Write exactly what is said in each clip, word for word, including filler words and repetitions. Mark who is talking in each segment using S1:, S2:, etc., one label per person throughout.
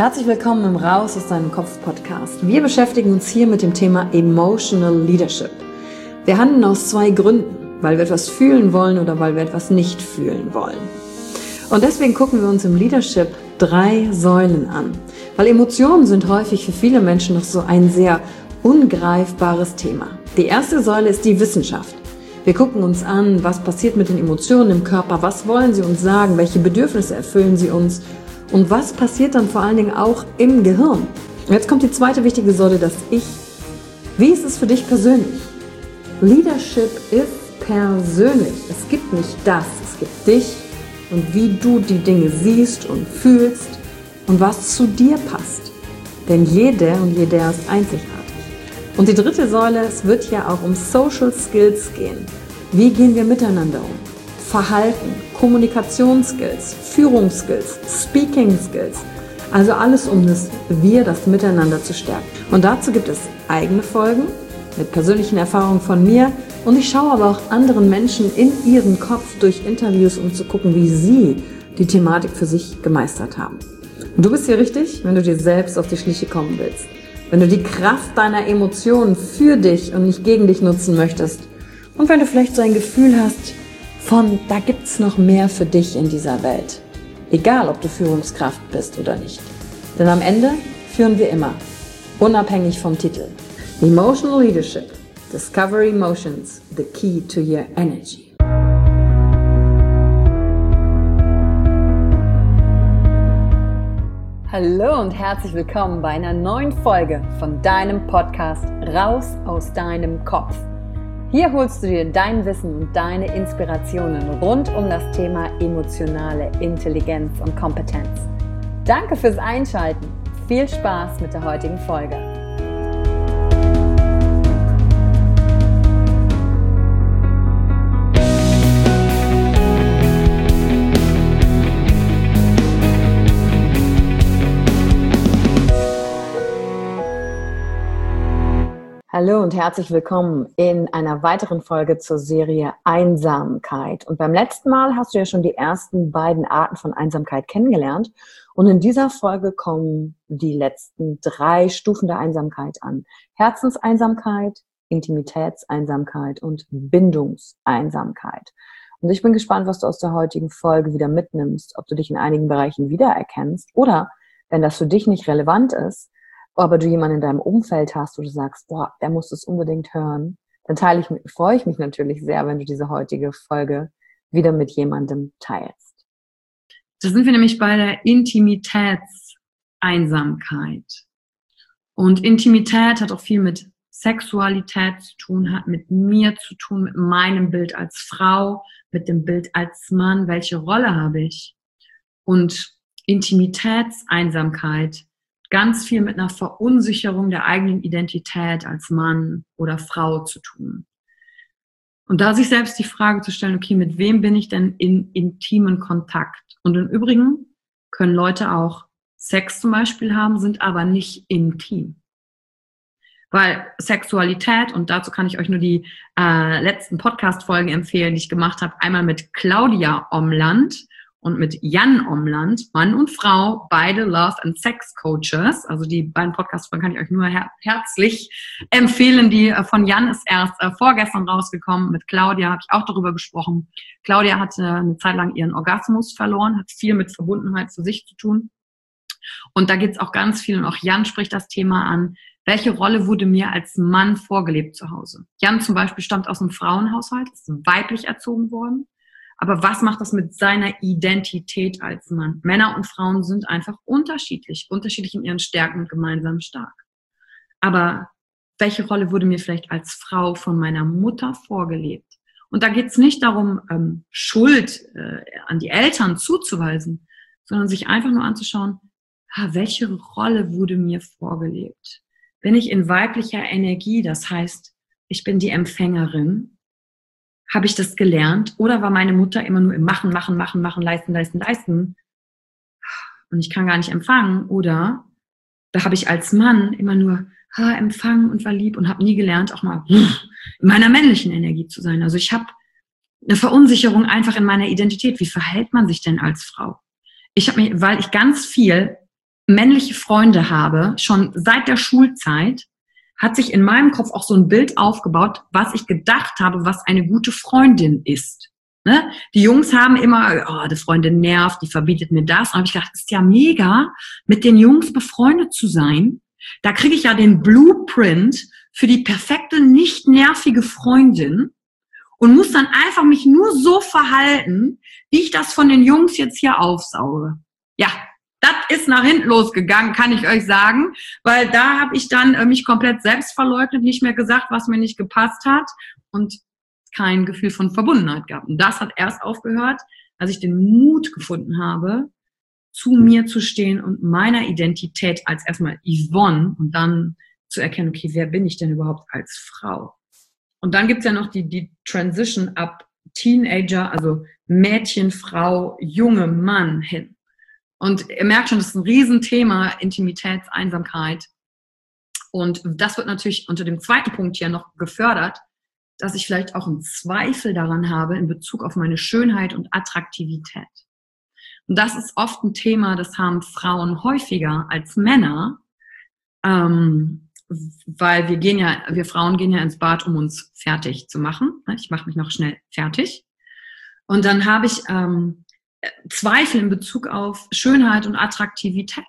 S1: Herzlich willkommen im Raus aus deinem Kopf Podcast. Wir beschäftigen uns hier mit dem Thema Emotional Leadership. Wir handeln aus zwei Gründen, weil wir etwas fühlen wollen oder weil wir etwas nicht fühlen wollen. Und deswegen gucken wir uns im Leadership drei Säulen an, weil Emotionen sind häufig für viele Menschen noch so ein sehr ungreifbares Thema. Die erste Säule ist die Wissenschaft. Wir gucken uns an, was passiert mit den Emotionen im Körper, was wollen sie uns sagen, welche Bedürfnisse erfüllen sie uns und was passiert dann vor allen Dingen auch im Gehirn. Und jetzt kommt die zweite wichtige Säule, das Ich. Wie ist es für dich persönlich? Leadership ist persönlich. Es gibt nicht das, es gibt dich und wie du die Dinge siehst und fühlst und was zu dir passt. Denn jede und jeder ist einzigartig. Und die dritte Säule, es wird ja auch um Social Skills gehen. Wie gehen wir miteinander um? Verhalten, Kommunikationsskills, Führungsskills, Speaking Skills. Also alles, um das Wir, das Miteinander zu stärken. Und dazu gibt es eigene Folgen mit persönlichen Erfahrungen von mir. Und ich schaue aber auch anderen Menschen in ihren Kopf durch Interviews, um zu gucken, wie sie die Thematik für sich gemeistert haben. Und du bist hier richtig, wenn du dir selbst auf die Schliche kommen willst. Wenn du die Kraft deiner Emotionen für dich und nicht gegen dich nutzen möchtest. Und wenn du vielleicht so ein Gefühl hast von, da gibt's noch mehr für dich in dieser Welt. Egal, ob du Führungskraft bist oder nicht. Denn am Ende führen wir immer, unabhängig vom Titel. Emotional Leadership. Discover Emotions, the key to your energy. Hallo und herzlich willkommen bei einer neuen Folge von deinem Podcast Raus aus deinem Kopf. Hier holst du dir dein Wissen und deine Inspirationen rund um das Thema emotionale Intelligenz und Kompetenz. Danke fürs Einschalten. Viel Spaß mit der heutigen Folge. Hallo und herzlich willkommen in einer weiteren Folge zur Serie Einsamkeit. Und beim letzten Mal hast du ja schon die ersten beiden Arten von Einsamkeit kennengelernt. Und in dieser Folge kommen die letzten drei Stufen der Einsamkeit an. Herzenseinsamkeit, Intimitätseinsamkeit und Bindungseinsamkeit. Und ich bin gespannt, was du aus der heutigen Folge wieder mitnimmst, ob du dich in einigen Bereichen wiedererkennst oder, wenn das für dich nicht relevant ist, aber du jemanden in deinem Umfeld hast, wo du sagst, boah, der muss das unbedingt hören, dann teile ich, freue ich mich natürlich sehr, wenn du diese heutige Folge wieder mit jemandem teilst.
S2: Da sind wir nämlich bei der Intimitätseinsamkeit. Und Intimität hat auch viel mit Sexualität zu tun, hat mit mir zu tun, mit meinem Bild als Frau, mit dem Bild als Mann. Welche Rolle habe ich? Und Intimitätseinsamkeit ganz viel mit einer Verunsicherung der eigenen Identität als Mann oder Frau zu tun. Und da sich selbst die Frage zu stellen, okay, mit wem bin ich denn in intimen Kontakt? Und im Übrigen können Leute auch Sex zum Beispiel haben, sind aber nicht intim. Weil Sexualität, und dazu kann ich euch nur die äh, letzten Podcast-Folgen empfehlen, die ich gemacht habe, einmal mit Claudia Omland und mit Jan Omland, Mann und Frau, beide Love and Sex Coaches. Also die beiden Podcast-Folgen kann ich euch nur her- herzlich empfehlen. Die äh, von Jan ist erst äh, vorgestern rausgekommen. Mit Claudia habe ich auch darüber gesprochen. Claudia hatte eine Zeit lang ihren Orgasmus verloren, hat viel mit Verbundenheit zu sich zu tun. Und da geht es auch ganz viel, und auch Jan spricht das Thema an, welche Rolle wurde mir als Mann vorgelebt zu Hause? Jan zum Beispiel stammt aus einem Frauenhaushalt, ist weiblich erzogen worden. Aber was macht das mit seiner Identität als Mann? Männer und Frauen sind einfach unterschiedlich, unterschiedlich in ihren Stärken und gemeinsam stark. Aber welche Rolle wurde mir vielleicht als Frau von meiner Mutter vorgelebt? Und da geht es nicht darum, ähm, Schuld äh, an die Eltern zuzuweisen, sondern sich einfach nur anzuschauen, ha, welche Rolle wurde mir vorgelebt? Bin ich in weiblicher Energie, das heißt, ich bin die Empfängerin, habe ich das gelernt? Oder war meine Mutter immer nur im Machen, Machen, Machen, Machen, Leisten, Leisten, Leisten? Und ich kann gar nicht empfangen. Oder da habe ich als Mann immer nur ha, empfangen und war lieb und habe nie gelernt, auch mal in meiner männlichen Energie zu sein. Also ich habe eine Verunsicherung einfach in meiner Identität. Wie verhält man sich denn als Frau? Ich habe mich, weil ich ganz viel männliche Freunde habe, schon seit der Schulzeit, hat sich in meinem Kopf auch so ein Bild aufgebaut, was ich gedacht habe, was eine gute Freundin ist. Ne? Die Jungs haben immer, oh, die Freundin nervt, die verbietet mir das. Und habe ich gedacht, ist ja mega, mit den Jungs befreundet zu sein. Da kriege ich ja den Blueprint für die perfekte, nicht nervige Freundin und muss dann einfach mich nur so verhalten, wie ich das von den Jungs jetzt hier aufsauge. Ja, das ist nach hinten losgegangen, kann ich euch sagen, weil da habe ich dann äh, mich komplett selbst verleugnet, nicht mehr gesagt, was mir nicht gepasst hat und kein Gefühl von Verbundenheit gehabt. Und das hat erst aufgehört, als ich den Mut gefunden habe, zu mir zu stehen und meiner Identität als erstmal Yvonne und dann zu erkennen, okay, wer bin ich denn überhaupt als Frau? Und dann gibt's ja noch die, die Transition ab Teenager, also Mädchen, Frau, junge Mann hin. Und ihr merkt schon, das ist ein Riesenthema, Intimitätseinsamkeit. Und das wird natürlich unter dem zweiten Punkt hier noch gefördert, dass ich vielleicht auch einen Zweifel daran habe in Bezug auf meine Schönheit und Attraktivität. Und das ist oft ein Thema, das haben Frauen häufiger als Männer, ähm, weil wir gehen ja, wir Frauen gehen ja ins Bad, um uns fertig zu machen. Ich mache mich noch schnell fertig. Und dann habe ich ähm, Zweifel in Bezug auf Schönheit und Attraktivität.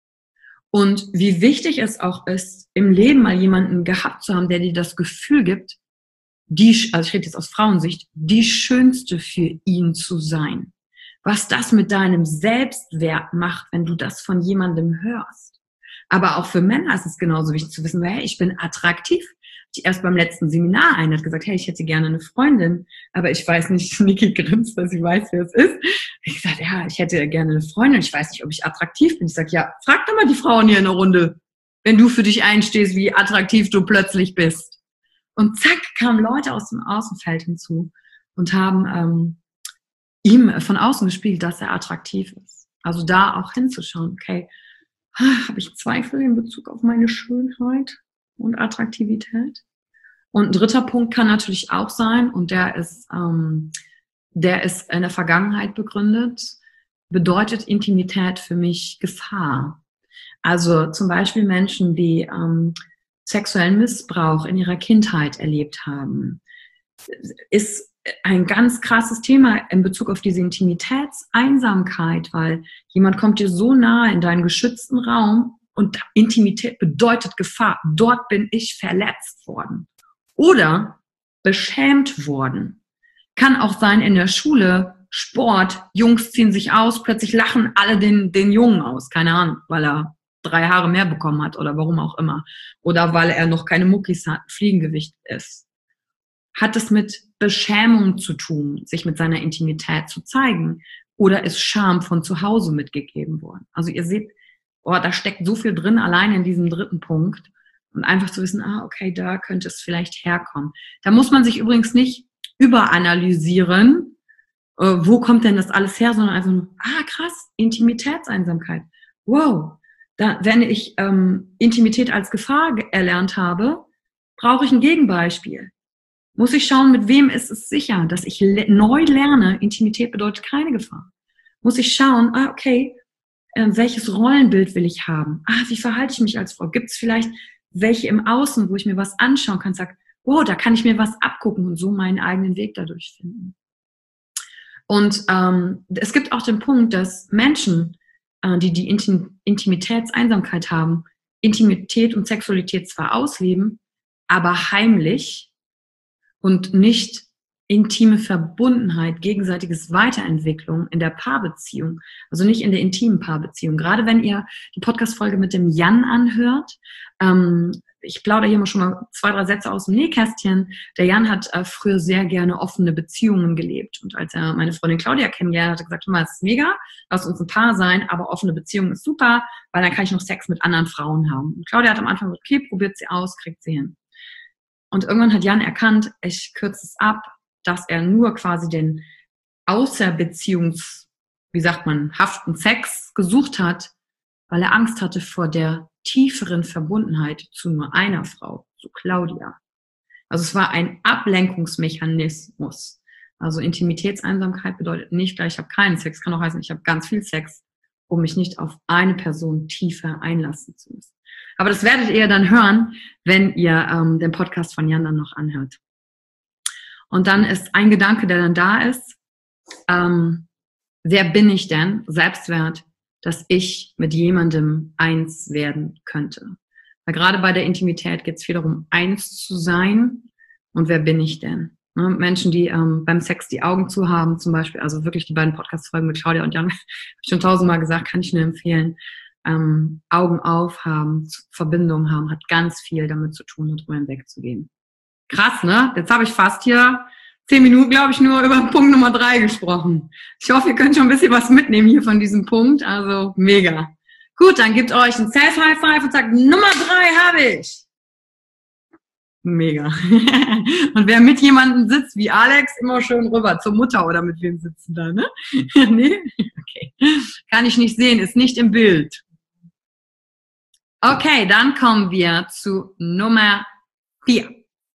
S2: Und wie wichtig es auch ist, im Leben mal jemanden gehabt zu haben, der dir das Gefühl gibt, die, also ich rede jetzt aus Frauensicht, die Schönste für ihn zu sein. Was das mit deinem Selbstwert macht, wenn du das von jemandem hörst. Aber auch für Männer ist es genauso wichtig zu wissen, hey, ich bin attraktiv. Ich erst beim letzten Seminar eine hat gesagt, hey, ich hätte gerne eine Freundin, aber ich weiß nicht, Niki grinst, dass sie weiß, wer es ist. Ich sage, ja, ich hätte gerne eine Freundin, ich weiß nicht, ob ich attraktiv bin. Ich sage, ja, frag doch mal die Frauen hier in der Runde, wenn du für dich einstehst, wie attraktiv du plötzlich bist. Und zack, kamen Leute aus dem Außenfeld hinzu und haben ähm, ihm von außen gespiegelt, dass er attraktiv ist. Also da auch hinzuschauen, okay, habe ich Zweifel in Bezug auf meine Schönheit und Attraktivität? Und ein dritter Punkt kann natürlich auch sein, und der ist, ähm, der ist in der Vergangenheit begründet, bedeutet Intimität für mich Gefahr. Also zum Beispiel Menschen, die ähm, sexuellen Missbrauch in ihrer Kindheit erlebt haben, ist ein ganz krasses Thema in Bezug auf diese Intimitätseinsamkeit, weil jemand kommt dir so nahe in deinen geschützten Raum und Intimität bedeutet Gefahr. Dort bin ich verletzt worden oder beschämt worden. Kann auch sein in der Schule, Sport, Jungs ziehen sich aus, plötzlich lachen alle den, den Jungen aus, keine Ahnung, weil er drei Haare mehr bekommen hat oder warum auch immer. Oder weil er noch keine Muckis hat, Fliegengewicht ist. Hat es mit Beschämung zu tun, sich mit seiner Intimität zu zeigen? Oder ist Scham von zu Hause mitgegeben worden? Also ihr seht, oh, da steckt so viel drin, allein in diesem dritten Punkt. Und einfach zu wissen, ah, okay, da könnte es vielleicht herkommen. Da muss man sich übrigens nicht überanalysieren, äh, wo kommt denn das alles her, sondern einfach nur, ah, krass, Intimitätseinsamkeit. Wow, da, wenn ich ähm, Intimität als Gefahr erlernt habe, brauche ich ein Gegenbeispiel. Muss ich schauen, mit wem ist es sicher, dass ich le- neu lerne, Intimität bedeutet keine Gefahr. Muss ich schauen, ah, okay, äh, welches Rollenbild will ich haben? Ah, wie verhalte ich mich als Frau? Gibt es vielleicht welche im Außen, wo ich mir was anschauen kann, sage, oh, da kann ich mir was abgucken und so meinen eigenen Weg dadurch finden. Und ähm, es gibt auch den Punkt, dass Menschen, äh, die die Intim- Intimitätseinsamkeit haben, Intimität und Sexualität zwar ausleben, aber heimlich und nicht intime Verbundenheit, gegenseitiges Weiterentwicklung in der Paarbeziehung, also nicht in der intimen Paarbeziehung. Gerade wenn ihr die Podcast-Folge mit dem Jan anhört, ähm, ich plaudere hier mal schon mal zwei, drei Sätze aus dem Nähkästchen. Der Jan hat äh, früher sehr gerne offene Beziehungen gelebt. Und als er meine Freundin Claudia kennengelernt hat, hat er gesagt, das ist mega, lass uns ein Paar sein, aber offene Beziehung ist super, weil dann kann ich noch Sex mit anderen Frauen haben. Und Claudia hat am Anfang gesagt, okay, probiert sie aus, kriegt sie hin. Und irgendwann hat Jan erkannt, ich kürze es ab, dass er nur quasi den Außerbeziehungs, wie sagt man, haften Sex gesucht hat, weil er Angst hatte vor der tieferen Verbundenheit zu nur einer Frau, zu Claudia. Also es war ein Ablenkungsmechanismus. Also Intimitätseinsamkeit bedeutet nicht gleich, ich habe keinen Sex, kann auch heißen, ich habe ganz viel Sex um mich nicht auf eine Person tiefer einlassen zu müssen. Aber das werdet ihr dann hören, wenn ihr ähm, den Podcast von Jan dann noch anhört. Und dann ist ein Gedanke, der dann da ist, ähm, wer bin ich denn, Selbstwert, dass ich mit jemandem eins werden könnte. Weil gerade bei der Intimität geht es viel darum, eins zu sein. Und wer bin ich denn? Ne, Menschen, die ähm, beim Sex die Augen zu haben, zum Beispiel, also wirklich die beiden Podcast-Folgen mit Claudia und Jan, habe ich schon tausendmal gesagt, kann ich nur empfehlen. Ähm, Augen auf haben, Verbindung haben, hat ganz viel damit zu tun, darüber hinwegzugehen. Krass, ne? Jetzt habe ich fast hier zehn Minuten, glaube ich, nur über Punkt Nummer drei gesprochen. Ich hoffe, ihr könnt schon ein bisschen was mitnehmen hier von diesem Punkt. Also mega. Gut, dann gebt euch ein Self-High-Five und sagt, Nummer drei habe ich. Mega. Und wer mit jemandem sitzt, wie Alex, immer schön rüber zur Mutter oder mit wem sitzen da, ne? Nee? Okay. Kann ich nicht sehen, ist nicht im Bild. Okay, dann kommen wir zu Nummer vier.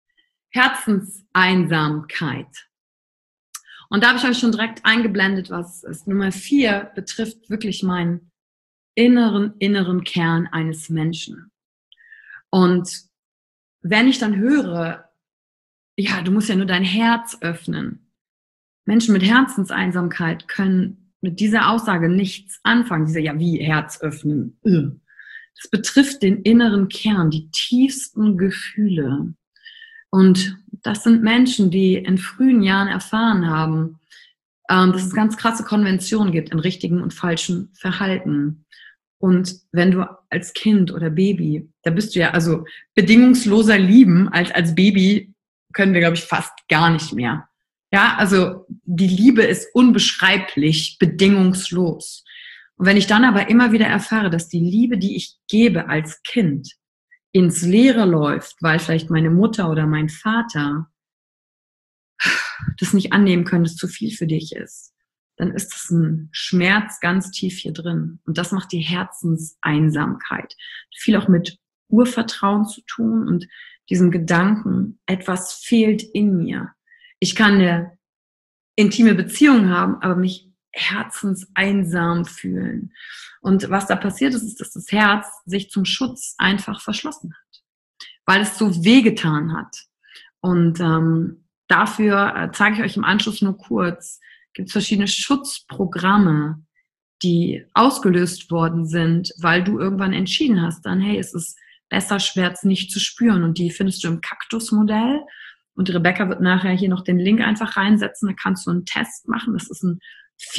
S2: Herzenseinsamkeit. Und da habe ich euch schon direkt eingeblendet, was ist. Nummer vier betrifft wirklich meinen inneren, inneren Kern eines Menschen. Und wenn ich dann höre, ja, du musst ja nur dein Herz öffnen. Menschen mit Herzenseinsamkeit können mit dieser Aussage nichts anfangen. Diese, ja, wie Herz öffnen? Das betrifft den inneren Kern, die tiefsten Gefühle. Und das sind Menschen, die in frühen Jahren erfahren haben, dass es ganz krasse Konventionen gibt in richtigen und falschen Verhalten. Und wenn du als Kind oder Baby, da bist du ja, also bedingungsloser lieben als als Baby können wir, glaube ich, fast gar nicht mehr. Ja, also die Liebe ist unbeschreiblich, bedingungslos. Und wenn ich dann aber immer wieder erfahre, dass die Liebe, die ich gebe als Kind, ins Leere läuft, weil vielleicht meine Mutter oder mein Vater das nicht annehmen können, dass zu viel für dich ist, dann ist das ein Schmerz ganz tief hier drin. Und das macht die Herzenseinsamkeit. Viel auch mit Urvertrauen zu tun und diesem Gedanken, etwas fehlt in mir. Ich kann eine intime Beziehung haben, aber mich herzenseinsam fühlen. Und was da passiert ist, ist, dass das Herz sich zum Schutz einfach verschlossen hat, weil es so wehgetan hat. Und ähm, dafür äh, zeige ich euch im Anschluss nur kurz, gibt es verschiedene Schutzprogramme, die ausgelöst worden sind, weil du irgendwann entschieden hast, dann, hey, es ist besser, Schmerz nicht zu spüren. Und die findest du im Kaktus-Modell. Und Rebecca wird nachher hier noch den Link einfach reinsetzen. Da kannst du einen Test machen. Das ist ein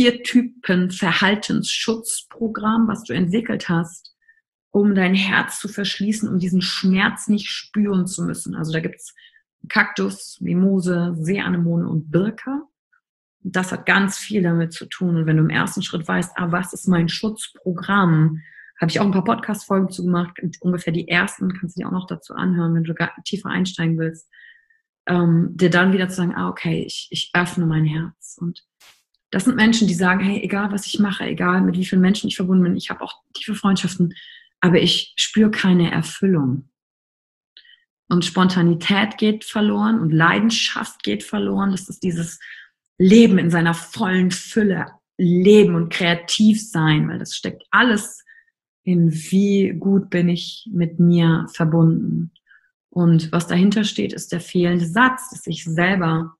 S2: Vier-Typen-Verhaltensschutzprogramm, was du entwickelt hast, um dein Herz zu verschließen, um diesen Schmerz nicht spüren zu müssen. Also da gibt's Kaktus, Mimose, Seeanemone und Birke. Das hat ganz viel damit zu tun. Und wenn du im ersten Schritt weißt, ah, was ist mein Schutzprogramm, habe ich auch ein paar Podcast-Folgen zu gemacht, ungefähr die ersten, kannst du dir auch noch dazu anhören, wenn du tiefer einsteigen willst, ähm, dir dann wieder zu sagen, ah, okay, ich, ich öffne mein Herz. Und das sind Menschen, die sagen, hey, egal was ich mache, egal mit wie vielen Menschen ich verbunden bin, ich habe auch tiefe Freundschaften, aber ich spüre keine Erfüllung. Und Spontanität geht verloren und Leidenschaft geht verloren. Das ist dieses Leben in seiner vollen Fülle, leben und kreativ sein, weil das steckt alles in, wie gut bin ich mit mir verbunden. Und was dahinter steht, ist der fehlende Satz, dass ich selber,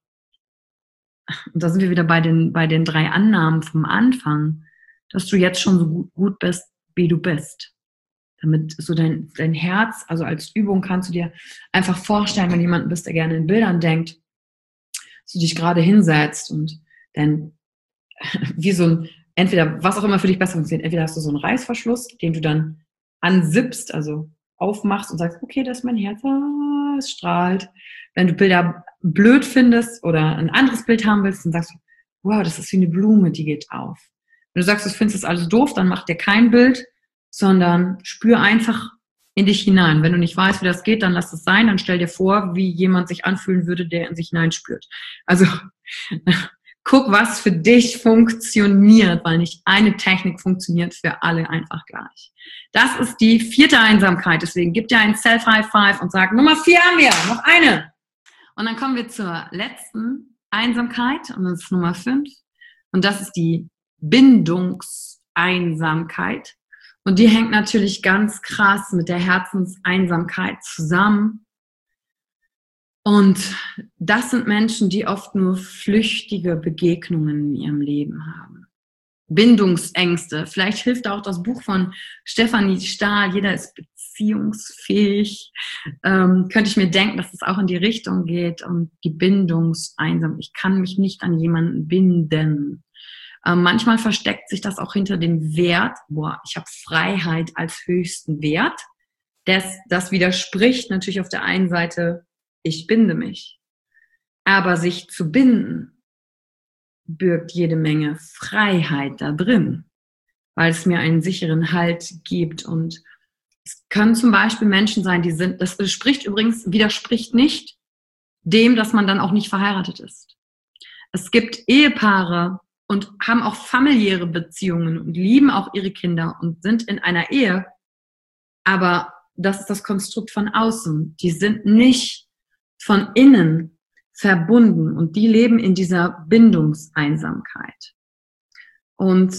S2: und da sind wir wieder bei den, bei den drei Annahmen vom Anfang, dass du jetzt schon so gut, gut bist, wie du bist. Damit so dein, dein Herz, also als Übung kannst du dir einfach vorstellen, wenn jemand bist, der gerne in Bildern denkt, dass du dich gerade hinsetzt und dann wie so ein, entweder, was auch immer für dich besser funktioniert, entweder hast du so einen Reißverschluss, den du dann ansippst, also aufmachst und sagst, okay, das ist mein Herz, ah, es strahlt. Wenn du Bilder blöd findest oder ein anderes Bild haben willst, dann sagst du, wow, das ist wie eine Blume, die geht auf. Wenn du sagst, du findest das alles doof, dann mach dir kein Bild, sondern spür einfach in dich hinein. Wenn du nicht weißt, wie das geht, dann lass es sein, dann stell dir vor, wie jemand sich anfühlen würde, der in sich hineinspürt. Also guck, was für dich funktioniert, weil nicht eine Technik funktioniert für alle einfach gleich. Das ist die vierte Einsamkeit, deswegen gib dir einen Self-High-Five und sag, Nummer vier haben wir, noch eine. Und dann kommen wir zur letzten Einsamkeit und das ist Nummer fünf und das ist die Bindungseinsamkeit. Herzenseinsamkeit. Und die hängt natürlich ganz krass mit der Herzenseinsamkeit zusammen. Und das sind Menschen, die oft nur flüchtige Begegnungen in ihrem Leben haben. Bindungsängste. Vielleicht hilft auch das Buch von Stefanie Stahl, Jeder ist beziehungsfähig. Ähm, könnte ich mir denken, dass es auch in die Richtung geht. Und die Bindungseinsamkeit. Ich kann mich nicht an jemanden binden. Ähm, manchmal versteckt sich das auch hinter dem Wert. Boah, ich habe Freiheit als höchsten Wert. Das, das widerspricht natürlich auf der einen Seite, ich binde mich. Aber sich zu binden birgt jede Menge Freiheit da drin, weil es mir einen sicheren Halt gibt. Und es können zum Beispiel Menschen sein, die sind, das spricht übrigens, widerspricht nicht dem, dass man dann auch nicht verheiratet ist. Es gibt Ehepaare und haben auch familiäre Beziehungen und lieben auch ihre Kinder und sind in einer Ehe, aber das ist das Konstrukt von außen. Die sind nicht von innen verbunden und die leben in dieser Bindungseinsamkeit. Und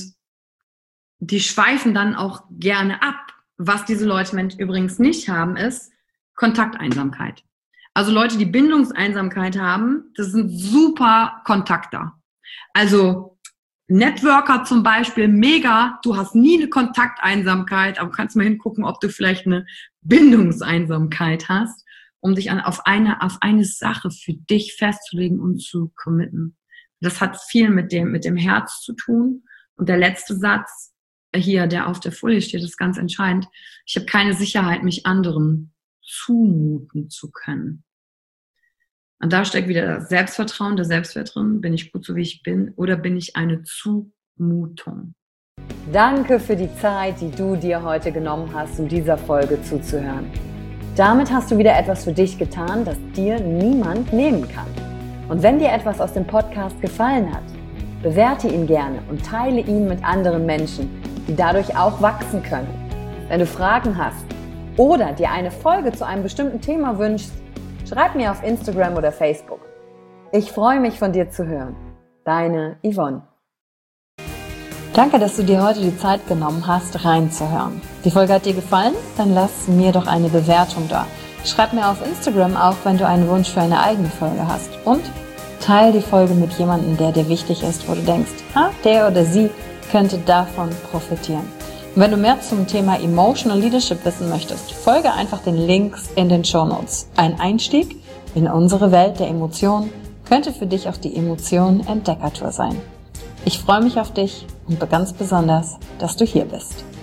S2: die schweifen dann auch gerne ab. Was diese Leute übrigens nicht haben, ist Kontakteinsamkeit. Also Leute, die Bindungseinsamkeit haben, das sind super Kontakter. Also Networker zum Beispiel, mega, du hast nie eine Kontakteinsamkeit, aber kannst mal hingucken, ob du vielleicht eine Bindungseinsamkeit hast, um dich an, auf, eine, auf eine Sache für dich festzulegen und zu committen. Das hat viel mit dem, mit dem Herz zu tun. Und der letzte Satz hier, der auf der Folie steht, ist ganz entscheidend. Ich habe keine Sicherheit, mich anderen zumuten zu können. Und da steckt wieder das Selbstvertrauen, der Selbstwert drin. Bin ich gut so, wie ich bin? Oder bin ich eine Zumutung?
S1: Danke für die Zeit, die du dir heute genommen hast, um dieser Folge zuzuhören. Damit hast du wieder etwas für dich getan, das dir niemand nehmen kann. Und wenn dir etwas aus dem Podcast gefallen hat, bewerte ihn gerne und teile ihn mit anderen Menschen, die dadurch auch wachsen können. Wenn du Fragen hast oder dir eine Folge zu einem bestimmten Thema wünschst, schreib mir auf Instagram oder Facebook. Ich freue mich, von dir zu hören. Deine Yvonne. Danke, dass du dir heute die Zeit genommen hast, reinzuhören. Die Folge hat dir gefallen? Dann lass mir doch eine Bewertung da. Schreib mir auf Instagram auch, wenn du einen Wunsch für eine eigene Folge hast. Und teile die Folge mit jemandem, der dir wichtig ist, wo du denkst, ah, der oder sie könnte davon profitieren. Und wenn du mehr zum Thema Emotional Leadership wissen möchtest, folge einfach den Links in den Shownotes. Ein Einstieg in unsere Welt der Emotionen könnte für dich auch die Emotionen-Entdeckertour sein. Ich freue mich auf dich und ganz besonders, dass du hier bist.